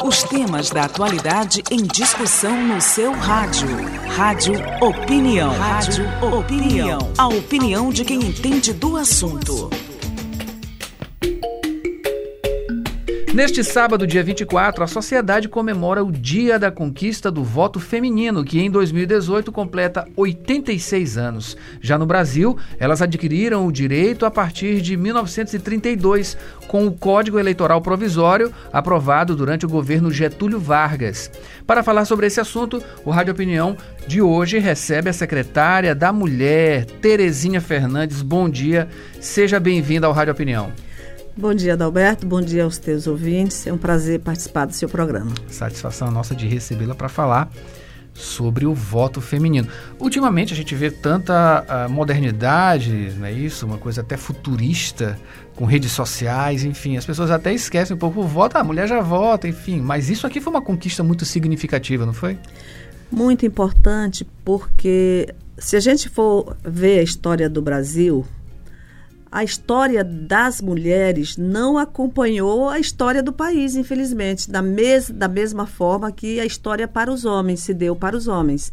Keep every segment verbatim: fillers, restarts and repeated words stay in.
Os temas da atualidade em discussão no seu rádio. Rádio Opinião. Rádio Opinião. A opinião de quem entende do assunto. Neste sábado, dia vinte e quatro, a sociedade comemora o Dia da Conquista do Voto Feminino, que em dois mil e dezoito completa oitenta e seis anos. Já no Brasil, elas adquiriram o direito a partir de mil novecentos e trinta e dois, com o Código Eleitoral Provisório, aprovado durante o governo Getúlio Vargas. Para falar sobre esse assunto, o Rádio Opinião de hoje recebe a secretária da Mulher, Terezinha Fernandes. Bom dia, seja bem-vinda ao Rádio Opinião. Bom dia, Adalberto. Bom dia aos teus ouvintes. É um prazer participar do seu programa. Satisfação nossa de recebê-la para falar sobre o voto feminino. Ultimamente a gente vê tanta uh, modernidade, não é isso? Uma coisa até futurista, com redes sociais, enfim. As pessoas até esquecem um pouco o voto. Ah, a mulher já vota, enfim. Mas isso aqui foi uma conquista muito significativa, não foi? Muito importante, porque se a gente for ver a história do Brasil, a história das mulheres não acompanhou a história do país, infelizmente, da, mes- da mesma forma que a história para os homens se deu para os homens.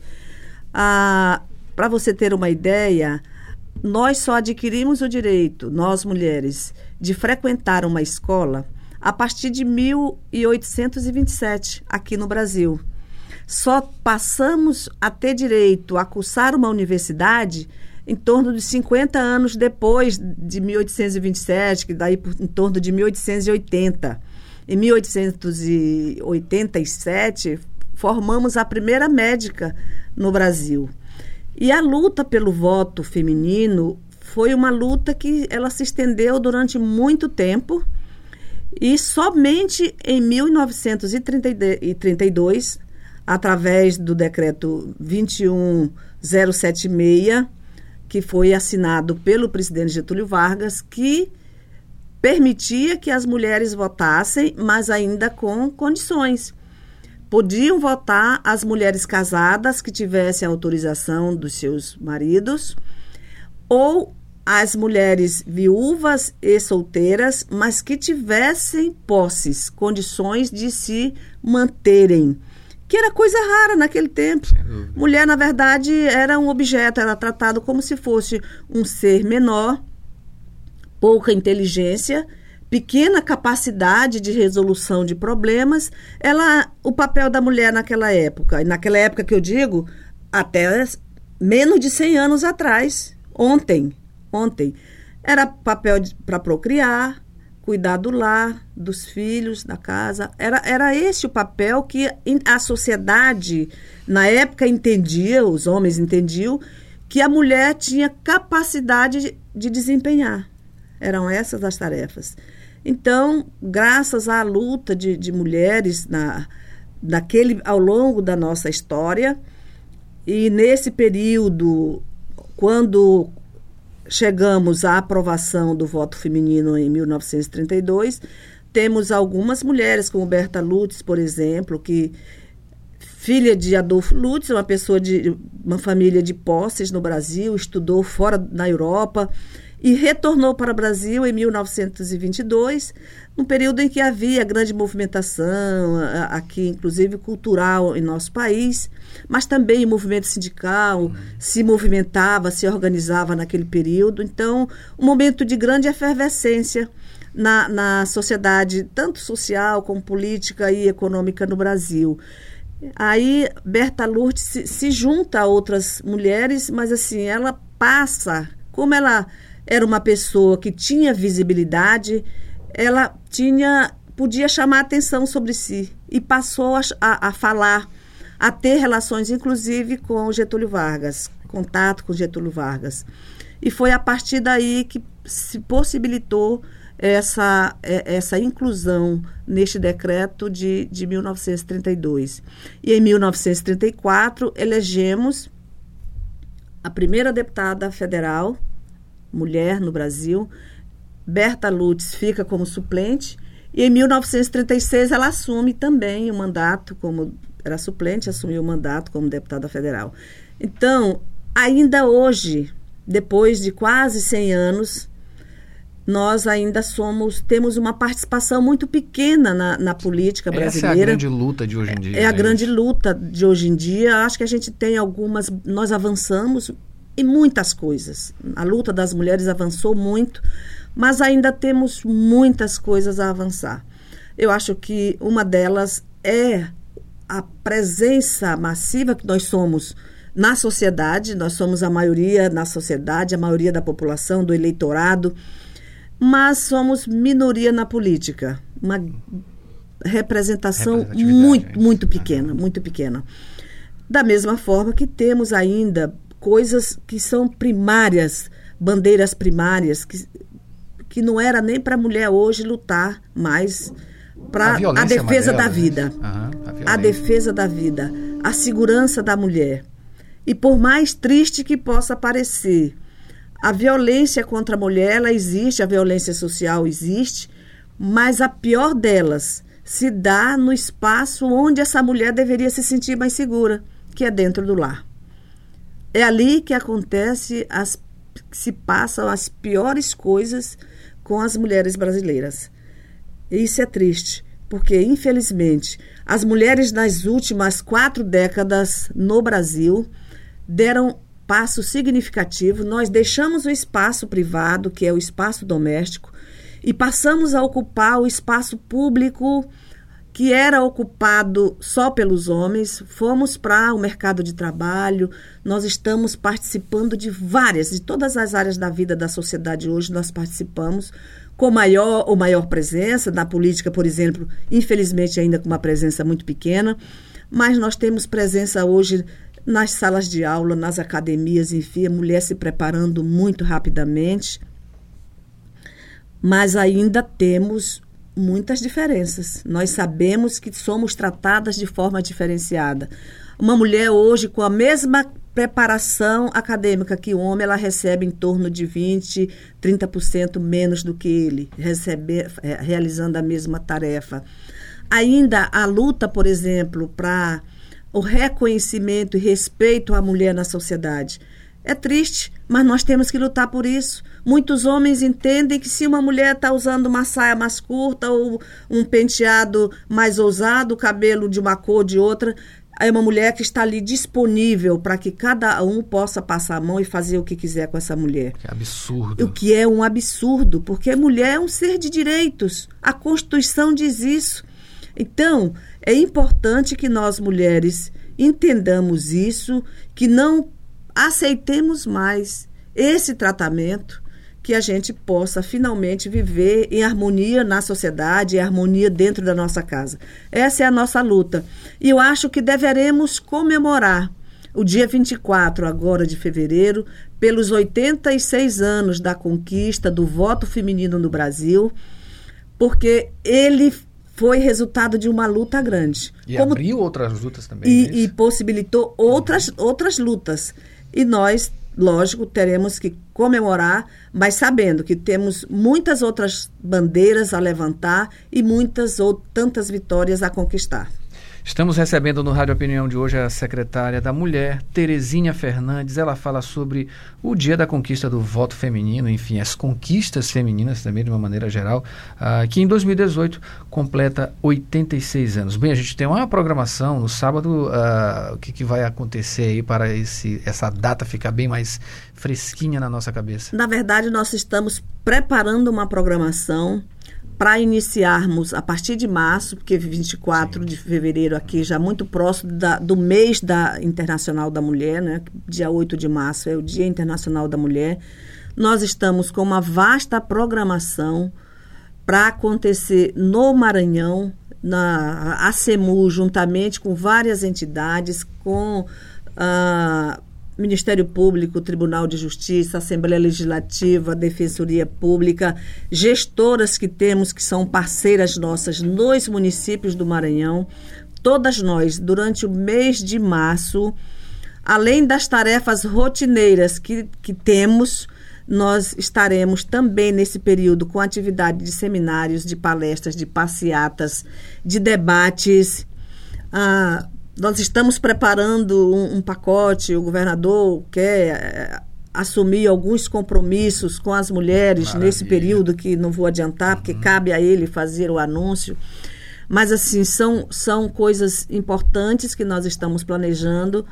Ah, para você ter uma ideia, nós só adquirimos o direito, nós mulheres, de frequentar uma escola a partir de mil oitocentos e vinte e sete, aqui no Brasil. Só passamos a ter direito a cursar uma universidade em torno de cinquenta anos depois de mil oitocentos e vinte e sete, que daí por, em torno de mil oitocentos e oitenta. Em mil oitocentos e oitenta e sete, formamos a primeira médica no Brasil. E a luta pelo voto feminino foi uma luta que ela se estendeu durante muito tempo, e somente em mil novecentos e trinta e dois, através do decreto vinte e um mil setenta e seis, que foi assinado pelo presidente Getúlio Vargas, que permitia que as mulheres votassem, mas ainda com condições. Podiam votar as mulheres casadas que tivessem autorização dos seus maridos, ou as mulheres viúvas e solteiras, mas que tivessem posses, condições de se manterem, que era coisa rara naquele tempo. Mulher, na verdade, era um objeto, era tratado como se fosse um ser menor, pouca inteligência, pequena capacidade de resolução de problemas. Ela, o papel da mulher naquela época, e naquela época que eu digo, até menos de cem anos atrás, ontem, ontem, era papel para procriar, cuidar do lar, dos filhos, da casa. Era, era esse o papel que a sociedade, na época, entendia, os homens entendiam, que a mulher tinha capacidade de, de desempenhar. Eram essas as tarefas. Então, graças à luta de, de mulheres na, naquele, ao longo da nossa história, e nesse período, quando chegamos à aprovação do voto feminino em mil novecentos e trinta e dois, temos algumas mulheres, como Berta Lutz, por exemplo, que, filha de Adolfo Lutz, uma pessoa de uma família de posses no Brasil, estudou fora na Europa e retornou para o Brasil em mil novecentos e vinte e dois, num período em que havia grande movimentação, aqui inclusive cultural em nosso país, mas também o movimento sindical uhum. se movimentava, se organizava naquele período. Então, um momento de grande efervescência na, na sociedade, tanto social como política e econômica no Brasil. Aí, Berta Lutz se, se junta a outras mulheres, mas assim, ela passa, como ela era uma pessoa que tinha visibilidade, ela tinha, podia chamar a atenção sobre si e passou a, a, a falar, a ter relações, inclusive, com Getúlio Vargas, contato com Getúlio Vargas. E foi a partir daí que se possibilitou essa, essa inclusão neste decreto de, de mil novecentos e trinta e dois. E em mil novecentos e trinta e quatro, elegemos a primeira deputada federal, mulher no Brasil. Berta Lutz fica como suplente, e em mil novecentos e trinta e seis ela assume também o mandato, como era suplente, assumiu o mandato como deputada federal. Então, ainda hoje, depois de quase cem anos, nós ainda somos, temos uma participação muito pequena na, na política brasileira. Essa é a grande luta de hoje em dia. É a né? grande luta de hoje em dia. Acho que a gente tem algumas, nós avançamos em muitas coisas. A luta das mulheres avançou muito, mas ainda temos muitas coisas a avançar. Eu acho que uma delas é a presença massiva que nós somos na sociedade. Nós somos a maioria na sociedade, a maioria da população, do eleitorado, mas somos minoria na política. Uma representação muito, muito pequena, muito pequena. Da mesma forma que temos ainda coisas que são primárias, bandeiras primárias, que, que não era nem para a mulher hoje lutar mais para a, a defesa da vida. Uhum, a, a defesa da vida, a segurança da mulher. E por mais triste que possa parecer, a violência contra a mulher, ela existe, a violência social existe, mas a pior delas se dá no espaço onde essa mulher deveria se sentir mais segura, que é dentro do lar. É ali que acontece, as, se passam as piores coisas com as mulheres brasileiras. E isso é triste, porque, infelizmente, as mulheres nas últimas quatro décadas no Brasil deram passo significativo. Nós deixamos o espaço privado, que é o espaço doméstico, e passamos a ocupar o espaço público que era ocupado só pelos homens. Fomos para o mercado de trabalho, nós estamos participando de várias, de todas as áreas da vida da sociedade hoje nós participamos, com maior ou maior presença. Na política, por exemplo, infelizmente ainda com uma presença muito pequena, mas nós temos presença hoje nas salas de aula, nas academias, enfim, a mulher se preparando muito rapidamente, mas ainda temos muitas diferenças. Nós sabemos que somos tratadas de forma diferenciada. Uma mulher hoje com a mesma preparação acadêmica que o homem, ela recebe em torno de vinte, trinta por cento menos do que ele, recebe, realizando a mesma tarefa. Ainda a luta, por exemplo, para o reconhecimento e respeito à mulher na sociedade. É triste, mas nós temos que lutar por isso. Muitos homens entendem que se uma mulher está usando uma saia mais curta ou um penteado mais ousado, o cabelo de uma cor ou de outra, é uma mulher que está ali disponível para que cada um possa passar a mão e fazer o que quiser com essa mulher. Que absurdo. O que é um absurdo, porque a mulher é um ser de direitos. A Constituição diz isso. Então, é importante que nós, mulheres, entendamos isso, que não aceitemos mais esse tratamento, que a gente possa finalmente viver em harmonia na sociedade, em harmonia dentro da nossa casa. Essa é a nossa luta. E eu acho que deveremos comemorar o dia vinte e quatro agora de fevereiro, pelos oitenta e seis anos da conquista do voto feminino no Brasil, porque ele foi resultado de uma luta grande. E Como, abriu outras lutas também. E, é e possibilitou outras, uhum. outras lutas. E nós, lógico, teremos que comemorar, mas sabendo que temos muitas outras bandeiras a levantar e muitas ou tantas vitórias a conquistar. Estamos recebendo no Rádio Opinião de hoje a secretária da Mulher, Terezinha Fernandes. Ela fala sobre o dia da conquista do voto feminino, enfim, as conquistas femininas também, de uma maneira geral, uh, que em dois mil e dezoito completa oitenta e seis anos. Bem, a gente tem uma programação no sábado, uh, o que, que vai acontecer aí para esse, essa data ficar bem mais fresquinha na nossa cabeça? Na verdade, nós estamos preparando uma programação para iniciarmos a partir de março, porque vinte e quatro Sim. de fevereiro aqui já muito próximo da, do mês da Internacional da Mulher, né? Dia oito de março é o Dia Internacional da Mulher. Nós estamos com uma vasta programação para acontecer no Maranhão, na ACEMU, juntamente com várias entidades, com a uh, Ministério Público, Tribunal de Justiça, Assembleia Legislativa, Defensoria Pública, gestoras que temos que são parceiras nossas nos municípios do Maranhão. Todas nós, durante o mês de março, além das tarefas rotineiras que, que temos, nós estaremos também nesse período com atividade de seminários, de palestras, de passeatas, de debates. Ah, Nós estamos preparando um, um pacote, o governador quer assumir alguns compromissos com as mulheres. Maravilha. Nesse período, que não vou adiantar, porque uhum. cabe a ele fazer o anúncio. Mas, assim, são, são coisas importantes que nós estamos planejando,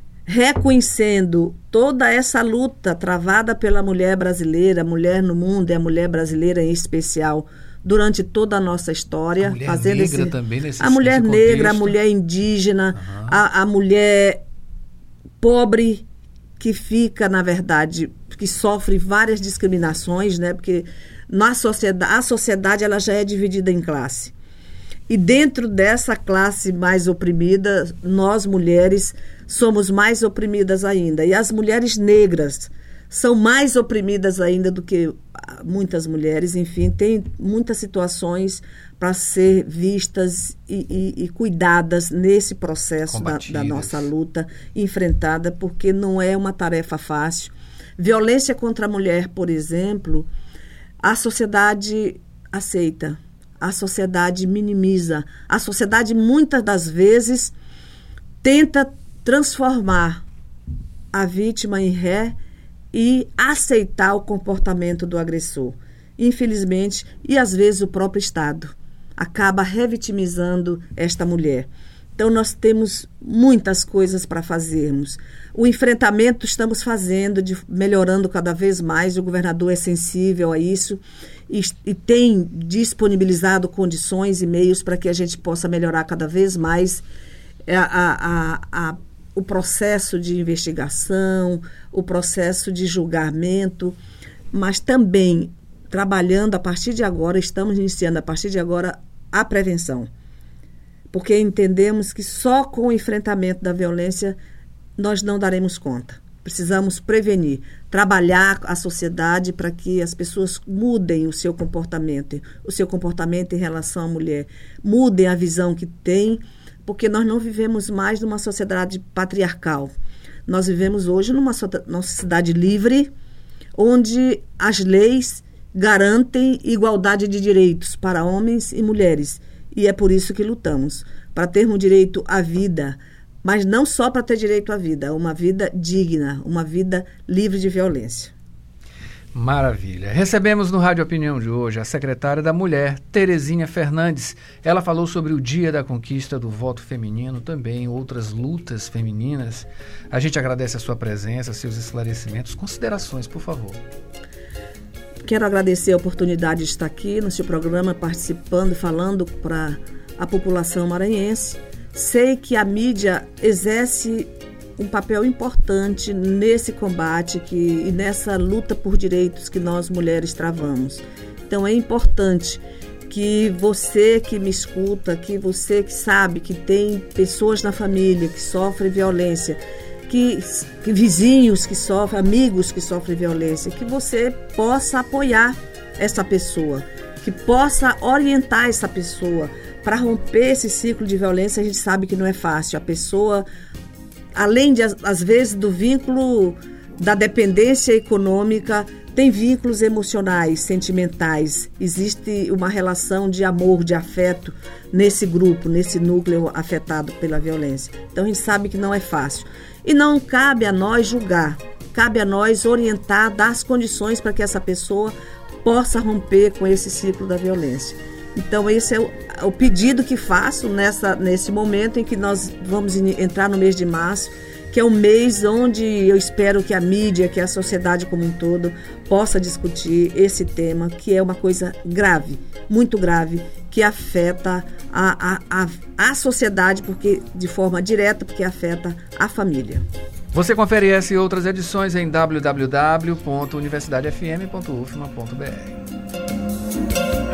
reconhecendo toda essa luta travada pela mulher brasileira, a mulher no mundo e a mulher brasileira em especial, durante toda a nossa história. A mulher fazendo negra esse, também nesse A mulher nesse negra, contexto. a mulher indígena, uhum. a, a mulher pobre, que fica, na verdade, que sofre várias discriminações, né? Porque na sociedade, a sociedade ela já é dividida em classe. E dentro dessa classe mais oprimida, nós mulheres somos mais oprimidas ainda. E as mulheres negras são mais oprimidas ainda do que muitas mulheres. Enfim, tem muitas situações para ser vistas e, e, e cuidadas nesse processo da, da nossa luta, enfrentada, porque não é uma tarefa fácil. Violência contra a mulher, por exemplo, a sociedade aceita, a sociedade minimiza, a sociedade muitas das vezes tenta transformar a vítima em ré e aceitar o comportamento do agressor. Infelizmente, e às vezes o próprio Estado acaba revitimizando esta mulher. Então, nós temos muitas coisas para fazermos. O enfrentamento estamos fazendo, de, melhorando cada vez mais. O governador é sensível a isso e, e tem disponibilizado condições e meios para que a gente possa melhorar cada vez mais a, a, a, a, o processo de investigação, o processo de julgamento, mas também trabalhando a partir de agora, estamos iniciando a partir de agora a prevenção. Porque entendemos que só com o enfrentamento da violência nós não daremos conta. Precisamos prevenir, trabalhar a sociedade para que as pessoas mudem o seu comportamento, o seu comportamento em relação à mulher, mudem a visão que têm, porque nós não vivemos mais numa sociedade patriarcal. Nós vivemos hoje numa sociedade livre, onde as leis garantem igualdade de direitos para homens e mulheres. E é por isso que lutamos, para termos direito à vida, mas não só para ter direito à vida, uma vida digna, uma vida livre de violência. Maravilha. Recebemos no Rádio Opinião de hoje a secretária da Mulher, Terezinha Fernandes. Ela falou sobre o Dia da Conquista do Voto Feminino, também outras lutas femininas. A gente agradece a sua presença, seus esclarecimentos. Considerações, por favor. Quero agradecer a oportunidade de estar aqui no seu programa, participando e falando para a população maranhense. Sei que a mídia exerce um papel importante nesse combate que, e nessa luta por direitos que nós mulheres travamos. Então é importante que você que me escuta, que você que sabe que tem pessoas na família que sofrem violência, Que, que vizinhos que sofrem, amigos que sofrem violência, que você possa apoiar essa pessoa, que possa orientar essa pessoa para romper esse ciclo de violência. A gente sabe que não é fácil. A pessoa, além de, às vezes, do vínculo da dependência econômica, tem vínculos emocionais, sentimentais. Existe uma relação de amor, de afeto nesse grupo, nesse núcleo afetado pela violência. Então a gente sabe que não é fácil. E não cabe a nós julgar, cabe a nós orientar, dar as condições para que essa pessoa possa romper com esse ciclo da violência. Então esse é o, o pedido que faço nessa, nesse momento em que nós vamos in, entrar no mês de março, que é um mês onde eu espero que a mídia, que a sociedade como um todo possa discutir esse tema, que é uma coisa grave, muito grave, que afeta a, a, a, a sociedade, porque de forma direta, porque afeta a família. Você confere essa e outras edições em w w w ponto universidade f m ponto u f m a ponto b r.